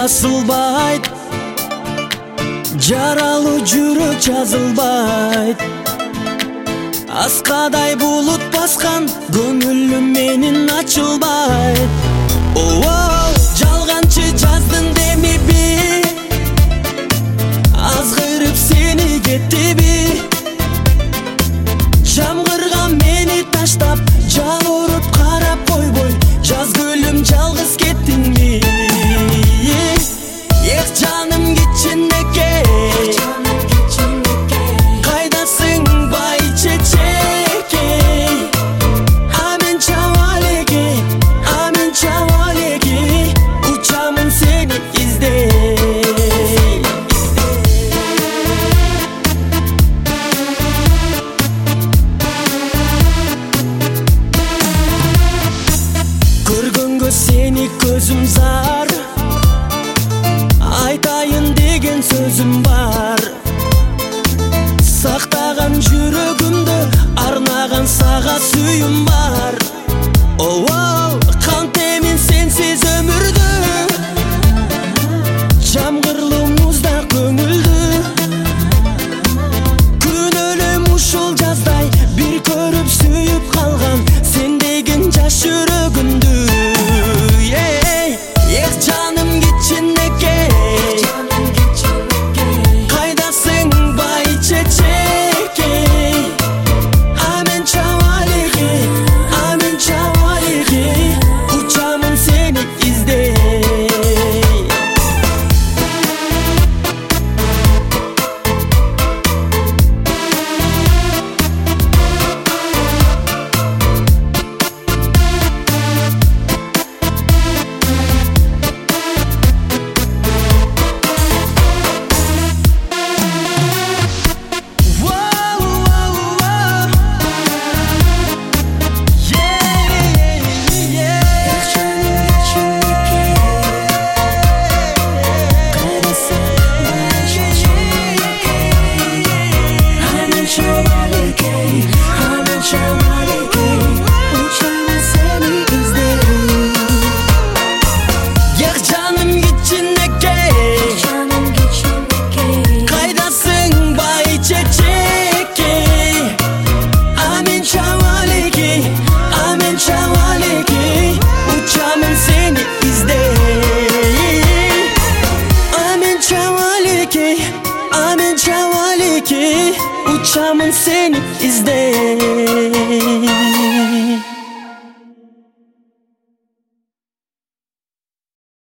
басылбайт, жаралуу жүрөк жазылбайт. Аскадай булут баскан көңүлүм менин ачылбайт. Жалганчы жаздың демеби, азгырып сени кеттиби? Жамгырга мени таштап, жан уруп карап койбой, жаз гүлүм жалгыз кеттиңби? Эх жаным кичинеке, кайдасың бай чечекей? Амен чабалеке, амен чабалеке, учамын сени издей. Көргөнгө сени көзүм зар, айтайын деген сөзүм бар. Сактаган жүрөгүмдү арнаган сага сүйүм бар. Кантемин сенсиз өмүрдү, жамгырлуу музда көңүлдү. Күнөлүм ушул жаздай бир көрүп сүйүп калган сен деген жаш жүрөгүмдү. Эх жаным кичинеке, кайдасың бай чечекей? Амен чабалеке, амен чабалеке, учамын сени издей. Amen çavaleke, uçamın seni izley.